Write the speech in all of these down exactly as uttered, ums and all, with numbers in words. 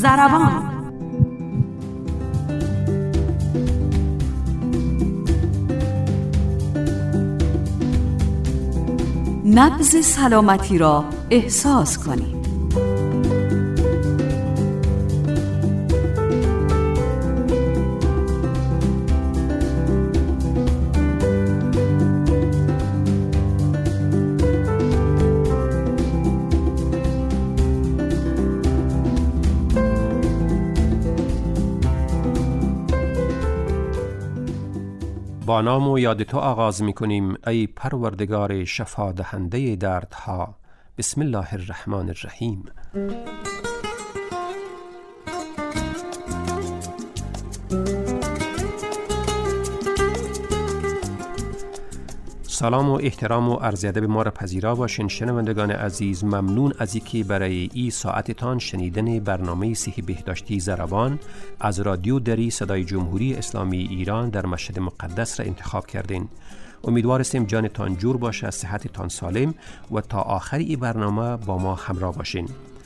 ضربان. نبض سلامتی را احساس کنید. با نام و یاد تو آغاز می کنیم ای پروردگار شفا دهنده دردها. بسم الله الرحمن الرحیم. سلام و احترام و عرض ادب ما را پذیرا باشین شنوندگان عزیز. ممنون از اینکه برای این ساعتتان شنیدن برنامه صحی بهداشتی ضربان از رادیو دری صدای جمهوری اسلامی ایران در مشهد مقدس را انتخاب کردین. امیدوار هستیم جانتان جور باشه، صحتتان سالم و تا آخر این برنامه با ما همراه باشین.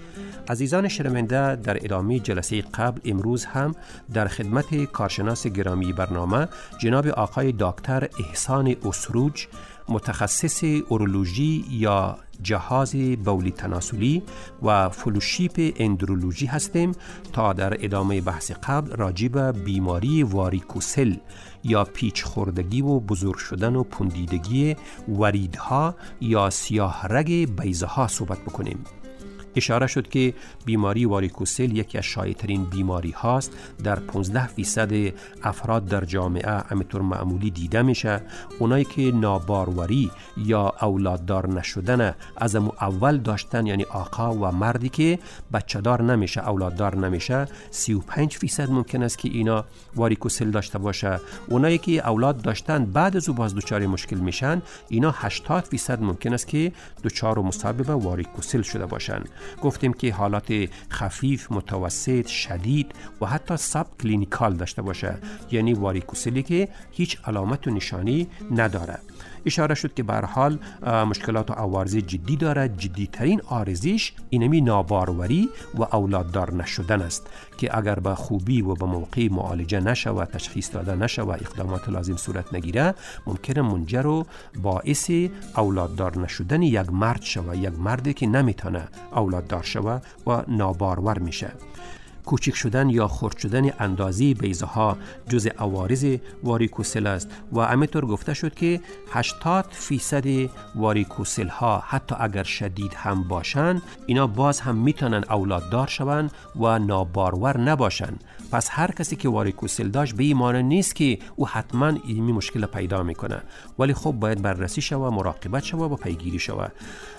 عزیزان شنونده، در ادامه جلسه قبل امروز هم در خدمت کارشناس گرامی برنامه جناب آقای دکتر احسان اسروج، متخصص اورولوژی یا جهاز بولی تناسلی و فلوشیپ اندرولوژی هستیم تا در ادامه بحث قبل راجع به بیماری واریکوسل یا پیچ خوردگی و بزرگ شدن و پوندیدگی وریدها یا سیاه رگ بیضه ها صحبت بکنیم. اشاره شد که بیماری واریکوسل یکی از شایع‌ترین بیماری هاست. در پانزده فیصد افراد در جامعه همینطور معمولی دیده میشه. اونایی که ناباروری یا اولاددار نشدن از اول داشتن، یعنی آقا و مردی که بچه دار نمیشه، اولاددار نمیشه، سی و پنج فیصد ممکن است که اینا واریکوسل داشته باشه. اونایی که اولاد داشتن بعد از او باز دچار مشکل میشن، اینا هشتاد فیصد ممکن است که دچار مسبب واریکوسل شده باشن. گفتیم که حالات خفیف، متوسط، شدید و حتی ساب کلینیکال داشته باشه، یعنی واریکوسلی که هیچ علامت و نشانی نداره. اشاره شد که به هر حال مشکلات و عوارض جدی داره. جدی ترین عارضیش اینمی ناباروری و اولاددار نشدن است که اگر به خوبی و به موقع معالجه نشه و تشخیص داده نشه و اقدامات لازم صورت نگیره، ممکنه منجر و باعث اولاددار نشدن یک مرد شوه، یک مردی که نمیتونه اولاددار شوه و نابارور میشه. کوچک شدن یا خرد شدن اندازه بیضه ها جز عوارض واریکوسل است و همینطور گفته شد که هشتاد فیصد واریکوسل ها حتی اگر شدید هم باشن، اینا باز هم میتونن اولاددار شون و نابارور نباشن. پس هر کسی که واریکوسل داشت به این معنی نیست که او حتما این مشکل پیدا میکنه، ولی خب باید بررسی شوه، مراقبت شوه و پیگیری شوه.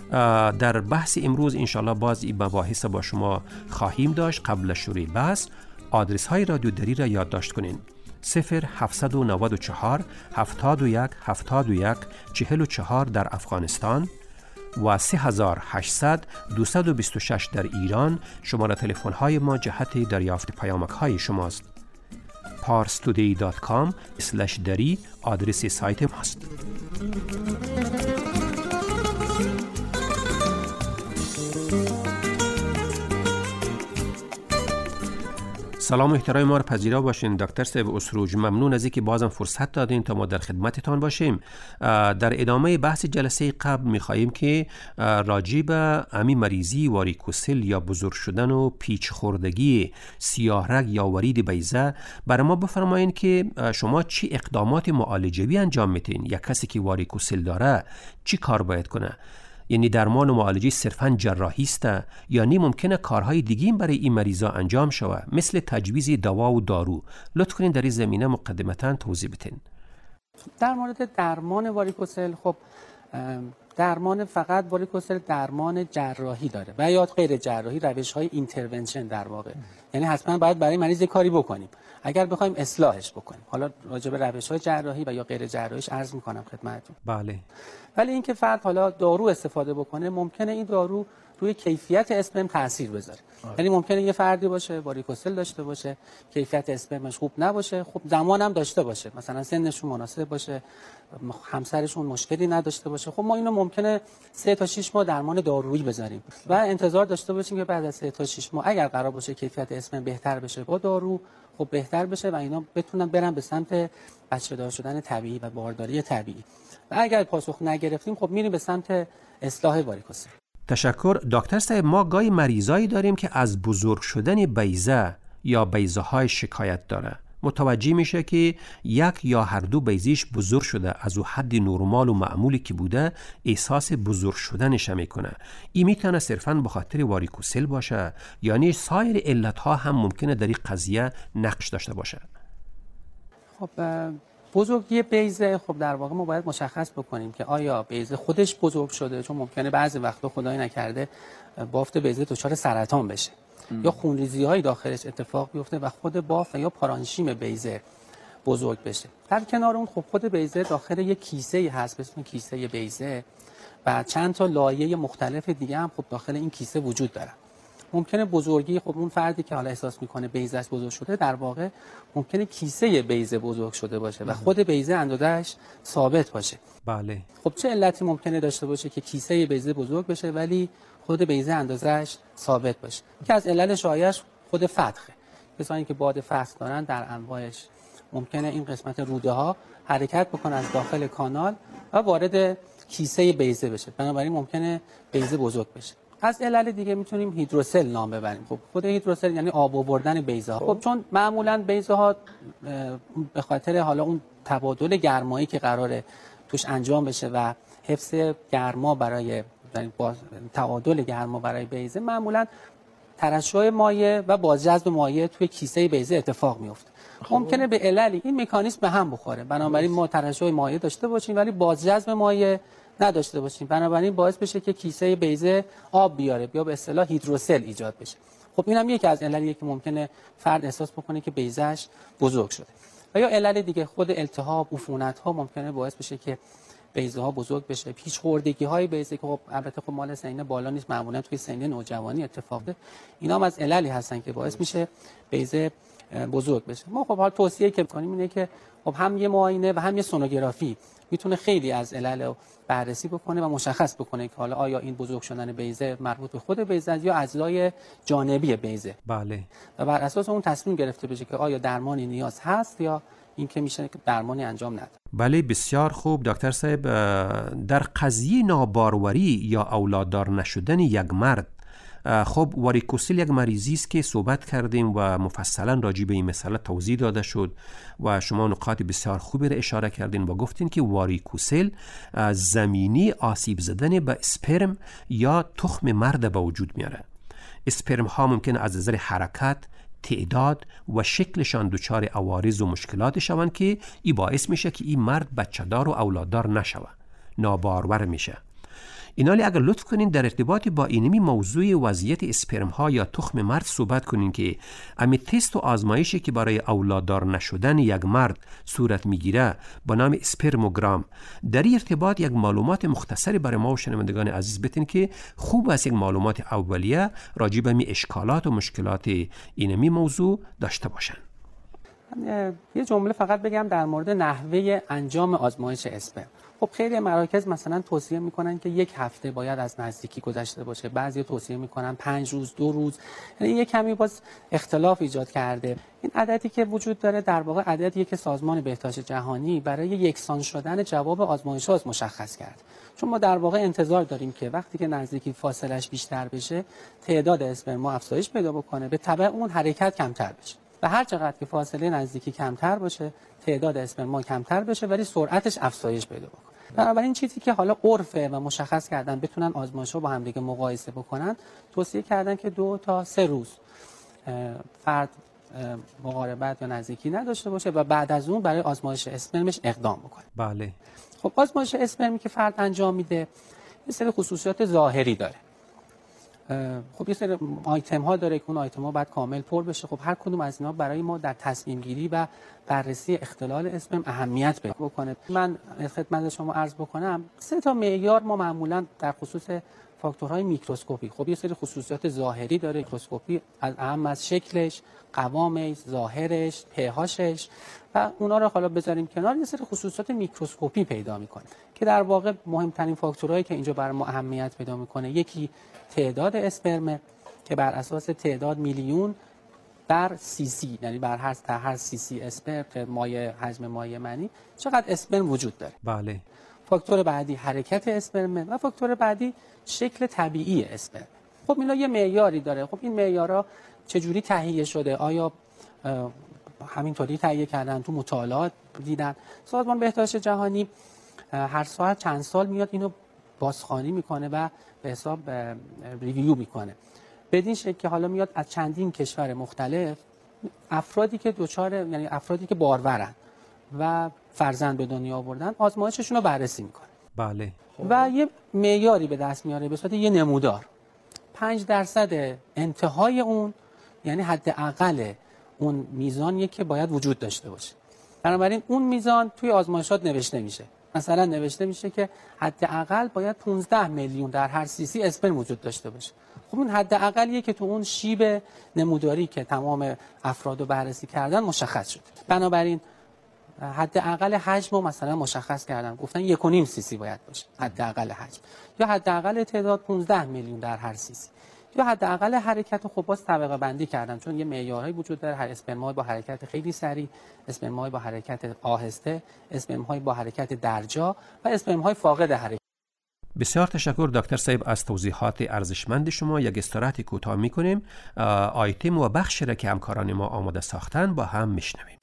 در بحث امروز انشالله باز این مباحث با شما خواهیم داشت. قبل شروع بحث آدرس های رادیو دری را یادداشت کنین: صفر هفتصد و نود و چهار هفتاد و یک هفتاد و یک چهل و چهار در افغانستان و سه هزار و هشتصد دویست و بیست و شش در ایران. شماره تلفن های ما جهت دریافت پیامک های شماست. پارس تودی دات کام اسلش دری آدرس سایت ماست. سلام و احترام ما را پذیرا باشین دکتر صاحب اسروج. ممنون از اینکه بازم فرصت دادین تا ما در خدمتتان باشیم. در ادامه بحث جلسه قبل می‌خواهیم که راجع به همین مریضی واریکوسل یا بزرگ شدن و پیچ خوردگی سیاه رگ یا ورید بیضه برای ما بفرمایین که شما چی اقدامات معالجوی انجام میتین؟ یک کسی که واریکوسل داره چی کار باید کنه؟ یعنی درمان و معالجه صرفاً جراحی است یا نی ممکنه کارهای دیگه برای این مریضا انجام شوه، مثل تجویز دوا و دارو؟ لطف کنین در این زمینه مقدمتاً توضیح بدین. در مورد درمان واریکوسل، خب درمان فقط واریکوسل درمان جراحی داره و یا غیر جراحی، روش‌های اینترونشن در واقع. یعنی حتما باید برای مریض کاری بکنیم اگر بخوایم اصلاحش بکنیم. حالا راجع به روش‌های جراحی و یا غیر جراحیش عرض می‌کنم خدمتتون. بله. ولی اینکه فرد حالا دارو استفاده بکنه، ممکنه این دارو روی کیفیت اسپرم تاثیر بذاره. یعنی ممکنه یه فردی باشه واریکوسل داشته باشه، کیفیت اسپرمش خوب نباشه، خب زمان هم داشته باشه، مثلا سنشون مناسب باشه، همسرشون مشکلی نداشته باشه، خب ما اینو ممکنه سه تا شش ماه درمان دارویی بذاریم و انتظار داشته باشیم که بعد از سه تا شش ماه اگر قرار باشه کیفیت اسپرم بهتر بشه با دارو، خب بهتر بشه و اینا بتونن برن به سمت بچه‌دار شدن طبیعی و بارداری طبیعی. و اگر پاسخ نگرفتیم خب میریم به سمت اصلاح واریکوسل. تشکر دکتر صاحب. ما گاهی مریضایی داریم که از بزرگ شدن بیضه یا بیضه های شکایت داره. متوجه میشه که یک یا هر دو بیضیش بزرگ شده، از او حد نرمال و معمولی که بوده احساس بزرگ شدنش میکنه. این میتونه صرفاً به خاطر واریکوسل باشه، یعنی سایر علت ها هم ممکنه در این قضیه نقش داشته باشه. خب بزرگی بیضه خب در واقع ما باید مشخص بکنیم که آیا بیضه خودش بزرگ شده، چون ممکنه بعضی وقتا خدای نکرده بافت بیضه دچار سرطان بشه ام. یا خونریزی‌های داخلش اتفاق بیفته و خود بافت یا پارانشیم بیضه بزرگ بشه. در کنار اون خب خود بیضه داخل یک کیسه‌ای هست به اسم کیسه بیضه و چند تا لایه مختلف دیگه هم خب داخل این کیسه وجود داره. ممکنه بزرگی خب اون فردی که حالا احساس میکنه بیضه‌اش بزرگ شده در واقع ممکنه کیسه بیضه بزرگ شده باشه و خود بیضه اندازه‌اش ثابت باشه. بله. خب چه علتی ممکنه داشته باشه که کیسه بیضه بزرگ بشه ولی خود بیضه اندازه‌اش ثابت باشه؟ که از علل شایعش خود فتخه. کسانی که باد فتخ دارن در انواعش ممکنه این قسمت روده ها حرکت بکنه از داخل کانال و وارد کیسه بیضه بشه. بنابراین ممکنه بیضه بزرگ بشه. از علل دیگه میتونیم هیدروسل نام ببریم. خب خود هیدروسل یعنی آب آوردن بیضه ها. خب چون معمولا بیضه ها به خاطر حالا اون تبادل گرمایی که قراره توش انجام بشه و حفظ گرما برای با تعادل گرما برای بیضه معمولا ترشح مایع و بازجذب مایع توی کیسه بیضه اتفاق میفته. ممکنه به عللی این مکانیزم به هم بخوره. بنابراین ما ترشح مایع داشته باشیم ولی بازجذب مایع نداشته باشیم. بنابراین باعث بشه که کیسه بیضه آب بیاره یا به اصطلاح هیدروسل ایجاد بشه. خب این هم یکی از عللیه که ممکنه فرد احساس بکنه که بیضه‌اش بزرگ شده. و یا علل دیگه خود التهاب، عفونت‌ها ممکنه باعث بشه که بیضه ها بزرگ بشه. پیچ خوردگی های بیضه که خب البته خب مال سن بالا نیست، معمولا توی سن نوجوانی اتفاق میفته. اینا هم از عللی هستن که باعث میشه بیضه بزرگ بشه. ما خب حال توصیه که می‌کنیم اینه که خب هم یه معاینه و هم یه سونوگرافی میتونه خیلی از علل رو بررسی بکنه و مشخص بکنه که حالا آیا این بزرگ شدن بیضه مربوط به خود بیضه یا اجزای جانبی بیضه. بله. و بر اساس اون تصمیم گرفته بشه که آیا درمانی نیاز هست یا این که میشه که درمانی انجام نده. بله بسیار خوب دکتر صاحب. در قضیه ناباروری یا اولاددار نشدن یک مرد، خب واریکوسل یک مریضی است که صحبت کردیم و مفصلا راجع به این مسئله توضیح داده شد و شما نقاط بسیار خوبی را اشاره کردین و گفتین که واریکوسل زمینی آسیب زدن به اسپرم یا تخم مرد به وجود میاره. اسپرم ها ممکن از نظر حرکت، تعداد و شکلشان دچار عوارض و مشکلات شوند که این باعث میشه که این مرد بچه‌دار و اولاددار نشوه، نابارور میشه. اینالی اگر لطف کنین در ارتباط با اینمی موضوع وضعیت اسپرم ها یا تخم مرد صحبت کنین که امی تست و آزمایشی که برای اولاددار نشدن یک مرد صورت میگیره با نام اسپرموگرام، در این ارتباط یک معلومات مختصری برای ما و شنوندگان عزیز بتین که خوب است یک معلومات اولیه راجع به می اشکالات و مشکلات اینمی موضوع داشته باشن. یه جمله فقط بگم در مورد نحوه انجام آزمایش اسپرم. خب خیلی مراکز مثلا توصیه میکنن که یک هفته باید از نزدیکی گذشته باشه، بعضی توصیه میکنن پنج روز، دو روز. یعنی یه کمی باز اختلاف ایجاد کرده. این عددی که وجود داره در واقع عددیه که سازمان بهداشت جهانی برای یکسان شدن جواب آزمایش‌ها مشخص کرد. چون ما در واقع انتظار داریم که وقتی که نزدیکی فاصلهش بیشتر بشه، تعداد اسپرم افزایش پیدا بکنه، به تبع اون حرکت کمتر بشه. و هر چقدر که فاصله نزدیکی کمتر باشه، تعداد اسپرم کمتر بشه ولی سرعتش افزایش پیدا بکنه. بنابراین چیزی که حالا عرفه و مشخص کردن بتونن آزمایش‌ها با هم دیگه مقایسه بکنن، توصیه کردن که دو تا سه روز فرد مقاربت یا نزدیکی نداشته باشه و بعد از اون برای آزمایش اسپرمش اقدام بکنه. بله. خب آزمایش اسپرمی که فرد انجام میده یه سری خصوصیات ظاهری داره. خب یه سری آیتم ها داره که اون آیتم ها باید کامل پر بشه. خب هر کدوم از اینا برای ما در تصمیم گیری و بررسی اختلال اسپرم اهمیت پیدا بکنه. من خدمت شما عرض بکنم سه تا معیار ما معمولا در خصوص فاکتورهای میکروسکوپی، خب یه سری خصوصیات ظاهری داره میکروسکوپی، از اهم از شکلش، قوامش، ظاهرش، په‌هاشش و اونا رو حالا بذاریم کنار. یه سری خصوصیات میکروسکوپی پیدا میکنه که در واقع مهمترین فاکتورهایی که اینجا برای ما اهمیت پیدا میکنه، یکی تعداد اسپرم که بر اساس تعداد میلیون بر سی سی، یعنی بر هر هر سی سی اسپرم که مایع حجم مایع منی چقدر اسپرم وجود داره. بله. فاکتور بعدی حرکت اسپرم و فاکتور بعدی شکل طبیعی اسپرم. خب اینا یه معیاری داره. خب این معیارها چجوری تهیه شده؟ آیا همینطوری تهیه کردن؟ تو مطالعات دیدن؟ سازمان بهداشت جهانی هر ساعت چند سال میاد اینو بازخوانی میکنه و به حساب ریویو میکنه. بدین شکل که حالا میاد از چندین کشور مختلف افرادی که دوچار، یعنی افرادی که بارورن و فرزند به دنیا آوردن، آزمایششون رو بررسی میکنه. بله. و یه معیاری به دست میاره به صورت یه نمودار. پنج درصد انتهای اون، یعنی حداقل اون میزانیه که باید وجود داشته باشه. بنابراین اون میزان توی آزمایشات نوشته میشه. مثلا نوشته میشه که حداقل باید پانزده میلیون در هر سی سی اسپرم وجود داشته باشه. خب این حداقلیه که تو اون شیب نموداری که تمام افراد رو بررسی کردن مشخص شد. بنابراین حداقل حجم رو مثلا مشخص کردن، گفتن یک و نیم سی سی باید باشه حداقل حجم، یا حداقل تعداد پانزده میلیون در هر سی سی، یا حداقل حرکت رو خب باز طبقه بندی کردن، چون یه معیارهایی وجود داره. هر اسپرم‌های با حرکت خیلی سریع، اسپرم‌های با حرکت آهسته، اسپرم‌های با حرکت درجا و اسپرم‌های فاقد حرکت. بسیار تشکر دکتر صاحب از توضیحات ارزشمند شما. یک استراحت کوتاه می‌کنیم، آیتم و بخشی را که همکاران ما آماده ساختن با هم میشنویم.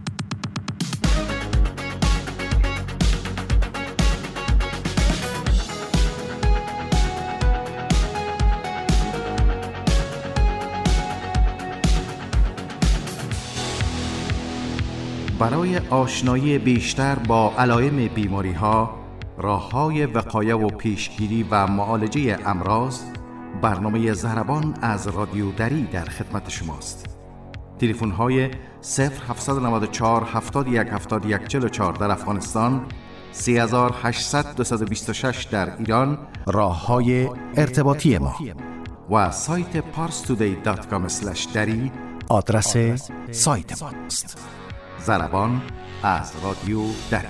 برای آشنایی بیشتر با علائم بیماری‌ها، راه‌های وقایه و پیشگیری و معالجه امراض، برنامه ضربان از رادیو دری در خدمت شماست. تلفن‌های صفر هفت نه چهار هفتاد و یک هفتاد و یک چهل و چهار در افغانستان، سه هزار و هشتصد دویست و بیست و شش در ایران، راه‌های ارتباطی ما و سایت پارس تودی دات کام اسلش دری آدرس سایت ماست. ضربان از رادیو دری.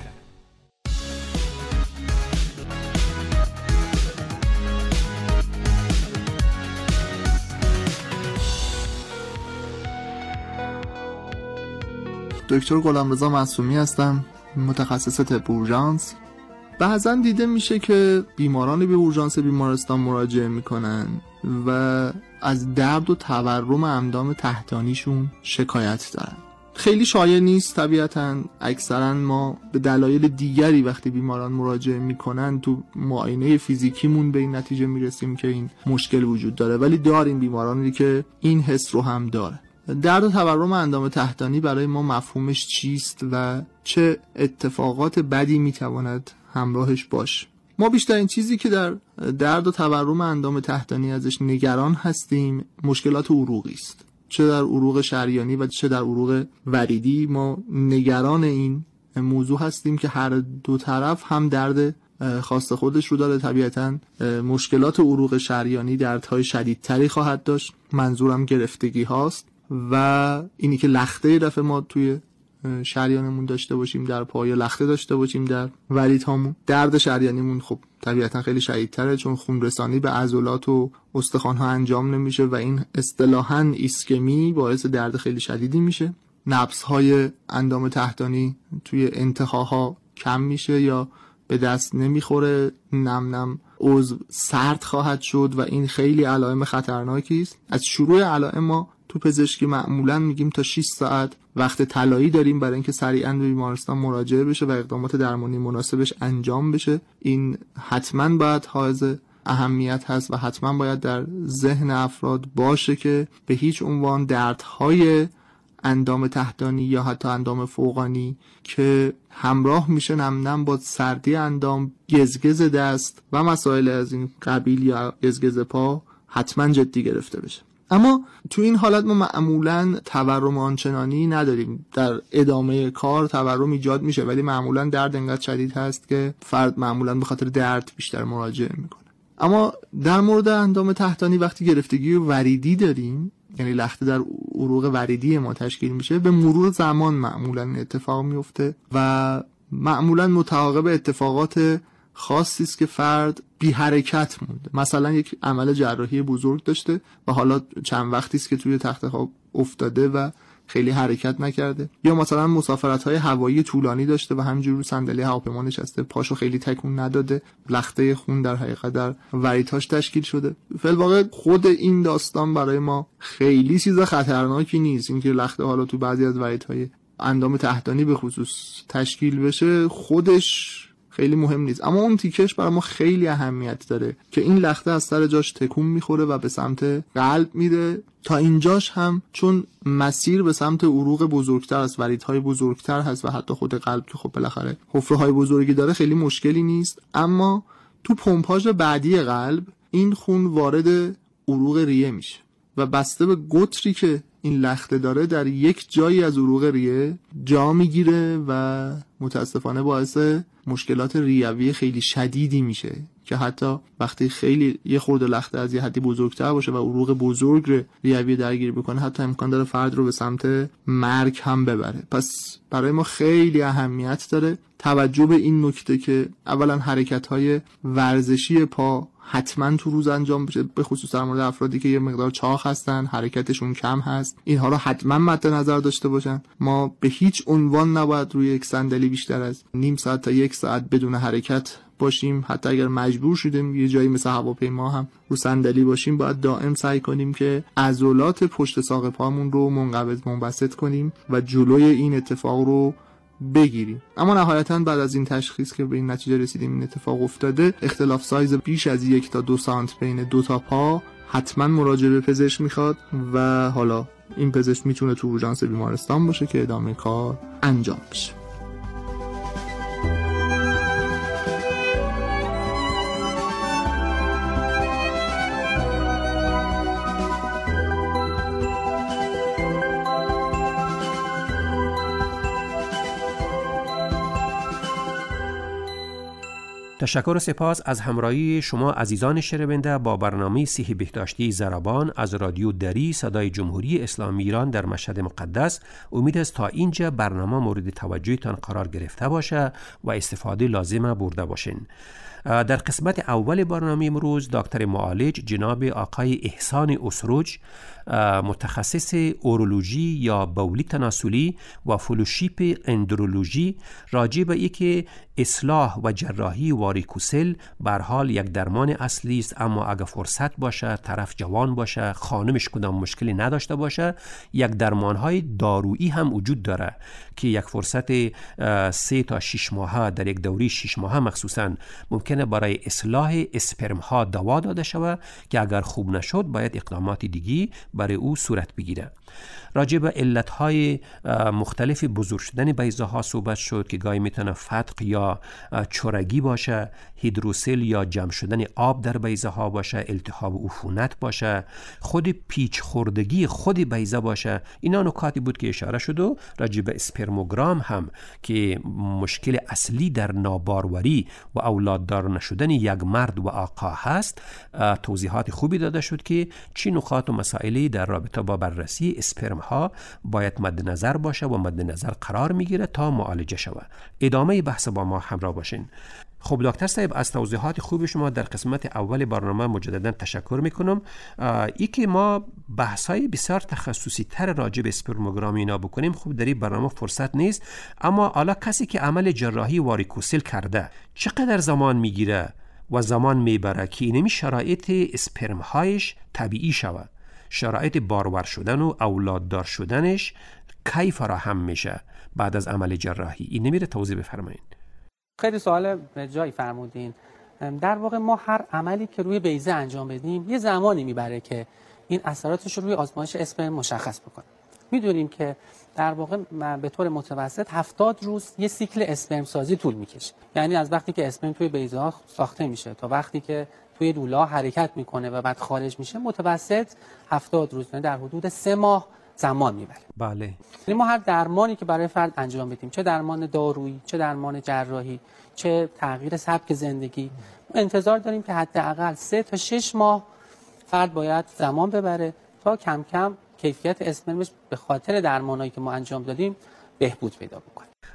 دکتر غلامرضا معصومی هستم، متخصص طب اورژانس. بعضا دیده میشه که بیمارانی به اورژانس بیمارستان مراجعه میکنن و از درد و تورم اندام تحتانیشون شکایت دارن. خیلی شایع نیست طبیعتاً. اکثراً ما به دلایل دیگری وقتی بیماران مراجعه میکنن تو معاینه فیزیکیمون به این نتیجه میرسیم که این مشکل وجود داره، ولی داریم بیمارانی که این حس رو هم داره. درد و تورم اندام تحتانی برای ما مفهومش چیست و چه اتفاقات بدی میتواند همراهش باشه؟ ما بیشترین چیزی که در درد و تورم اندام تحتانی ازش نگران هستیم مشکلات عروقی است. چه در عروق شریانی و چه در عروق وریدی ما نگران این موضوع هستیم که هر دو طرف هم درد خاص خودش رو داره. طبیعتاً مشکلات عروق شریانی دردهای شدیدتری خواهد داشت، منظورم گرفتگی هاست و اینی که لخته دفعه ما توی شریانمون داشته باشیم در پا، یا لخته داشته باشیم در وریدهامون. درد شریانیمون خب طبیعتا خیلی شدیدتره چون خون رسانی به عضلات و استخوان‌ها انجام نمیشه و این اصطلاحاً ایسکمی باعث درد خیلی شدیدی میشه. نبض‌های اندام تحتانی توی انتهاها کم میشه یا به دست نمیخوره، نم نم عضو سرد خواهد شد و این خیلی علائم خطرناکی است. از شروع علائم ما تو پزشکی معمولا میگیم تا شش ساعت وقت طلایی داریم برای اینکه سریعاً به بیمارستان مراجعه بشه و اقدامات درمانی مناسبش انجام بشه. این حتما باید حائز اهمیت هست و حتما باید در ذهن افراد باشه که به هیچ عنوان دردهای اندام تحتانی یا حتی اندام فوقانی که همراه میشه نم نم با سردی اندام، گزگز دست و مسائل از این قبیل یا گزگز پا حتما جدی گرفته بشه. اما تو این حالت ما معمولاً تورم آنچنانی نداریم. در ادامه کار تورم ایجاد میشه ولی معمولاً درد انقدر شدید هست که فرد معمولاً به خاطر درد بیشتر مراجعه میکنه. اما در مورد اندام تحتانی وقتی گرفتگی وریدی داریم، یعنی لخته در عروق وریدی ما تشکیل میشه، به مرور زمان معمولاً اتفاق میفته و معمولاً متعاقب اتفاقات خاصی است که فرد بی حرکت مونده. مثلا یک عمل جراحی بزرگ داشته و حالا چند وقتی است که توی تخت خواب افتاده و خیلی حرکت نکرده، یا مثلا مسافرت‌های هوایی طولانی داشته و همینجور رو صندلی هواپیما نشسته، پاشو خیلی تکون نداده، لخته خون در حقیقت در وریتاش تشکیل شده. فی‌الواقع خود این داستان برای ما خیلی چیز خطرناکی نیست. اینکه لخته حالا تو بعضی از وریت‌های اندام تحتانی به خصوص تشکیل بشه خودش خیلی مهم نیست، اما اون تیکش برای ما خیلی اهمیت داره که این لخته از سر جاش تکون میخوره و به سمت قلب میره. تا اینجاش هم چون مسیر به سمت عروق بزرگتر از وریدهای بزرگتر هست و حتی خود قلب که خب بالاخره حفره های بزرگی داره خیلی مشکلی نیست، اما تو پمپاژ بعدی قلب این خون وارد عروق ریه میشه و بسته به قطری که این لخته داره در یک جایی از عروق ریه جا میگیره و متاسفانه باعث مشکلات ریوی خیلی شدیدی میشه که حتی وقتی خیلی یه خورده لخته از یه حدی بزرگتر باشه و عروق بزرگ ریوی درگیر بکنه حتی امکان داره فرد رو به سمت مرگ هم ببره. پس برای ما خیلی اهمیت داره توجه به این نکته که اولا حرکت‌های ورزشی پا حتما تو روز انجام بشه، به خصوص در مورد افرادی که یه مقدار چاق هستن، حرکتشون کم هست، اینها رو حتما مد نظر داشته باشن. ما به هیچ عنوان نباید روی یک صندلی بیشتر از نیم ساعت تا یک ساعت بدون حرکت باشیم. حتی اگر مجبور شدیم یه جایی مثل هواپیما هم رو صندلی باشیم، باید دائم سعی کنیم که عضلات پشت ساق پامون رو منقبض منبسط کنیم و جلوی این اتفاق رو بگیریم. اما نهایتاً بعد از این تشخیص که به این نتیجه رسیدیم این اتفاق افتاده، اختلاف سایز بیش از یک تا دو سانت بین دو تا پا حتما مراجعه به پزشک میخواد و حالا این پزشک میتونه تو اورژانس بیمارستان باشه که ادامه کار انجام بشه. تشکر و سپاس از همراهی شما عزیزان شنونده با برنامه صحی بهداشتی ضربان از رادیو دری صدای جمهوری اسلامی ایران در مشهد مقدس. امید است تا اینجا برنامه مورد توجهتان قرار گرفته باشه و استفاده لازمه برده باشین. در قسمت اول برنامه امروز دکتر معالج جناب آقای احسان اسروج، متخصص اورولوژی یا بولی تناسلی و فلوشیپ اندرولوژی، راجع به اینکه اصلاح و جراحی واریکوسل به هر حال یک درمان اصلی است، اما اگه فرصت باشه، طرف جوان باشه، خانمش کدام مشکلی نداشته باشه، یک درمانهای دارویی هم وجود داره که یک فرصت سه تا شش ماهه در یک دوره شش ماهه مخصوصا ممکنه برای اصلاح اسپرم ها دوا داده شود که اگر خوب نشد باید اقدامات دیگی برای او صورت بگیره. راجع به علتهای مختلف بزرگ شدن بیضه ها صحبت شد که گاهی میتونه فتق یا چرگی باشه، هیدروسل یا جمع شدن آب در بیضه ها باشه، التهاب عفونت باشه، خود پیچ خوردگی خود بیضه باشه. اینا نکاتی بود که اشاره شد. و راجع به اسپرموگرام هم که مشکل اصلی در ناباروری و اولاددار نشدن یک مرد و آقا هست، توضیحات خوبی داده شد که چی نکات و مسائلی در رابطه با بررسی اسپرم ها باید مد نظر باشه و مد نظر قرار میگیره تا معالجه شود. ادامه بحث با ما همراه باشین. خب دکتر صاحب، از توضیحات خوب شما در قسمت اول برنامه مجددا تشکر میکنم. ای که ما بحث‌های بسیار تخصصی تر راجع به اسپرموگرام اینا بکنیم، خب در این برنامه فرصت نیست. اما حالا کسی که عمل جراحی واریکوسل کرده چقدر زمان میگیره و زمان میبره که اینمی شرایط اسپرم هایش طبیعی شود؟ شرایط بارور شدن و اولاددار شدنش کی فراهم میشه بعد از عمل جراحی؟ این نمیره توضیح بفرمایید. خیلی سوال به جایی فرمودین. در واقع ما هر عملی که روی بیضه انجام بدیم یه زمانی میبره که این اثراتش رو روی آزمایش اسپرم مشخص بکنه. میدونیم که در واقع به طور متوسط هفتاد روز یه سیکل اسپرم سازی طول میکشه. یعنی از وقتی که اسپرم توی بیضه ها ساخته میشه تا وقتی که توی لوله حرکت میکنه و بعد خارج میشه، متوسط هفتاد روز، یعنی در حدود سه ماه زمان میبره. بله. یعنی ما هر درمانی که برای فرد انجام بدیم، چه درمان دارویی، چه درمان جراحی، چه تغییر سبک زندگی، انتظار داریم که حداقل سه تا شش ماه فرد باید زمان ببره تا کم کم کیفیت اسپرمش به خاطر درمانایی که ما انجام دادیم بهبود پیدا بکنه.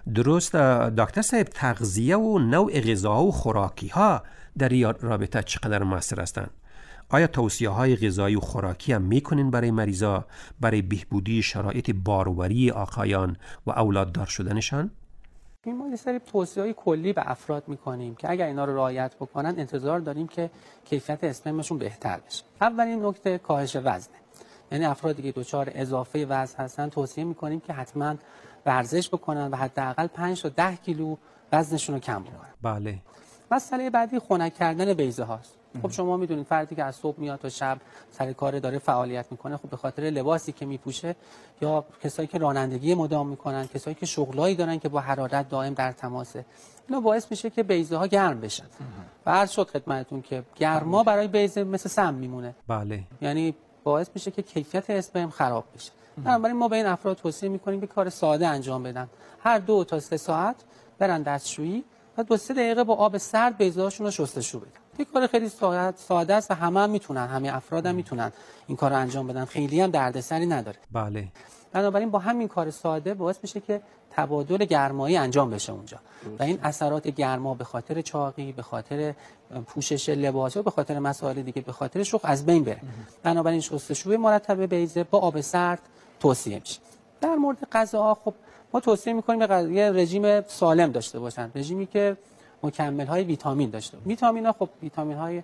درست. دکتر صاحب، تغذیه و نوع غذا و خوراکی ها در این رابطه چقدر مؤثر هستند؟ آیا توصیه های غذایی و خوراکی هم میکنین برای مریضا برای بهبودی شرایط باروری آقایان و اولاددار شدنشان؟ ما یه سری توصیه‌های کلی به افراد میکنیم که اگر اینا رو رعایت بکنن انتظار داریم که کیفیت اسپرمشون بهتر بشه. اولین نکته کاهش وزنه. یعنی افرادی که دچار اضافه وزن هستن توصیه میکنیم که حتما ورزش بکنن و حداقل پنج تا ده کیلو وزنشون رو کم بکنن. بله. مسئله بعدی خنک کردن بیضه هاست. خب شما میدونید فردی که از صبح میاد تا شب سر کار داره فعالیت میکنه، خب به خاطر لباسی که میپوشه یا کسایی که رانندگی مدام میکنن، کسایی که شغلایی دارن که با حرارت دائم در تماسه، اینا باعث میشه که بیضه ها گرم بشن. و عرض شد خدمتتون که گرما برای بیضه مثل سم میمونه. بله. یعنی باعث میشه که کیفیت اسپرم خراب بشه. بنابراین ما به این افراد توصیه میکنیم که کار ساده انجام بدن. هر دو تا سه ساعت برن دستشویی و دو سه دقیقه با آب سرد بیضه‌هاشون رو شستشو بدن. این کار خیلی ساده است و همه هم میتونن، همه افراد هم میتونن این کار رو انجام بدن. خیلی هم دردسری نداره. بله. بنابراین با همین کار ساده باعث میشه که تبادل گرمایی انجام بشه اونجا و این اثرات گرما به خاطر چاقی، به خاطر پوشش لباس و به خاطر مسائل دیگه، به خاطر شوخ از بین بره. بنابراین شستشوی مرتب بیضه با آب سرد توصیه میشه. در مورد غذاها خب ما توصیه میکنیم به یه رژیم سالم داشته باشن، رژیمی که مکمل های ویتامین داشته باشه. ویتامین ها خب ویتامین های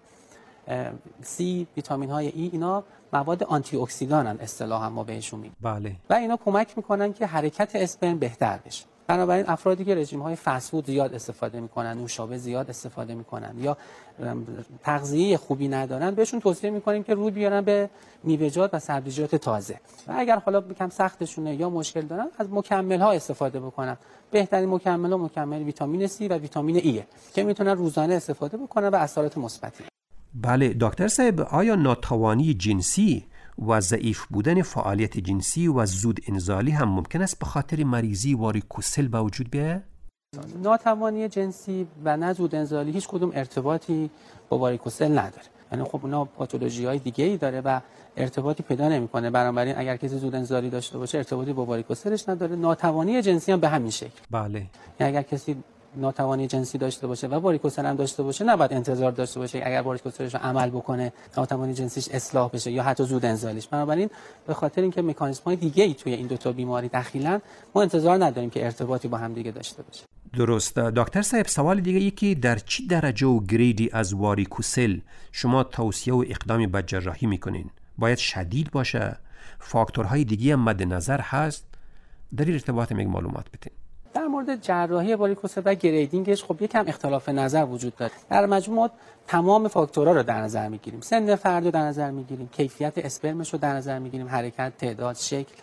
سی، ویتامین های ای، اینا مواد آنتی اکسیدانن اصطلاحا ما بهشون میگیم. بله. و اینا کمک میکنن که حرکت اسپرم بهتر بشه. بنابراین افرادی که رژیم های فست فود زیاد استفاده میکنن، نوشابه زیاد استفاده میکنن یا تغذیه خوبی ندارن، بهشون توصیه میکنیم که روی بیارن به میوه‌جات و سبزیجات تازه. و اگر حالا یکم سختشونه یا مشکل دارن، از مکمل ها استفاده بکنن. بهترین مکمل ها مکمل ویتامین سی و ویتامین ای که میتونن روزانه استفاده بکنن و اثرات مثبتی. بله دکتر صاحب، آیا ناتوانی جنسی و ضعیف بودن فعالیت جنسی و زود انزالی هم ممکن است به خاطر مریضی واریکوسل به وجود بیاید؟ ناتوانی جنسی و نه زود انزالی هیچ کدوم ارتباطی با واریکوسل نداره. یعنی خب اونا پاتولوژی‌های دیگه‌ای داره و ارتباطی پیدا نمی‌کنه. بنابراین اگر کسی زود انزالی داشته باشه ارتباطی با واریکوسلش نداره. ناتوانی جنسی هم به همین شکل. بله. یعنی اگر کسی ناتوانی جنسی داشته باشه و واریکوسل هم داشته باشه، نباید انتظار داشته باشه اگر واریکوسلش رو عمل بکنه ناتوانی جنسیش اصلاح بشه یا حتی زود انزالیش. بنابراین به خاطر اینکه مکانیزم‌های دیگه‌ای توی این دو تا بیماری دخیلن، ما انتظار نداریم که ارتباطی با هم دیگه داشته باشه. درست. دکتر صاحب، سوال دیگه ای که در چه درجه و گریدی از واریکوسل شما توصیه و اقدامی به جراحی میکنین؟ باید شدید باشه؟ فاکتورهای دیگه هم مد نظر هست؟ در این ارتباط میگه معلومات بدین. در مورد جراحی واریکوسل و گریدینگش خب یکم اختلاف نظر وجود داره. در مجموع تمام فاکتورها رو در نظر میگیریم. سن فرد رو در نظر میگیریم، کیفیت اسپرمش رو در نظر میگیریم، حرکت، تعداد، شکل،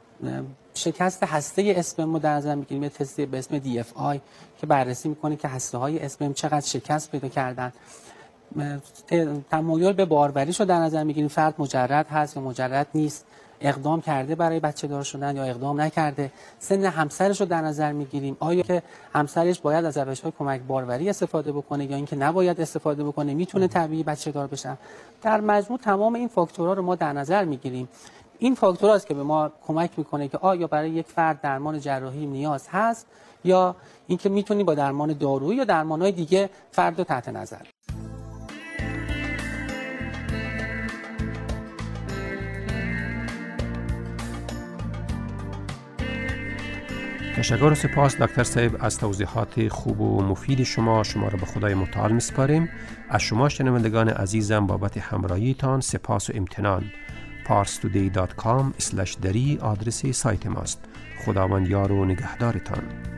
شکست هسته اسپرم رو در نظر میگیریم. یه تستی به اسم دی اف آی که بررسی میکنه که هسته های اسپرم چقدر شکست پیدا کردن. تمایل به باروریش رو در نظر میگیریم، فرد مجرد هست یا مجرد نیست، اقدام کرده برای بچه دار شدن یا اقدام نکرده. سن همسرش رو در نظر میگیریم، آیا که همسرش باید از روش‌های کمک باروری استفاده بکنه یا اینکه نباید استفاده بکنه، میتونه طبیعی بچه دار بشه. در مجموع تمام این فاکتورها رو ما در نظر میگیریم. این فاکتورهاست که به ما کمک میکنه که آیا برای یک فرد درمان جراحی نیاز هست یا اینکه میتونی با درمان دارویی یا درمان‌های دیگه فرد رو تحت نظر. تشکر و سپاس دکتر صاحب از توضیحات خوب و مفید شما. شما را به خدای متعال میسپاریم. از شما شنوندگان عزیزم بابت همراهیتان سپاس و امتنان. پارس تودی دات کام اسلش دری آدرس سایت ماست. خداوند یار و نگهدارتان.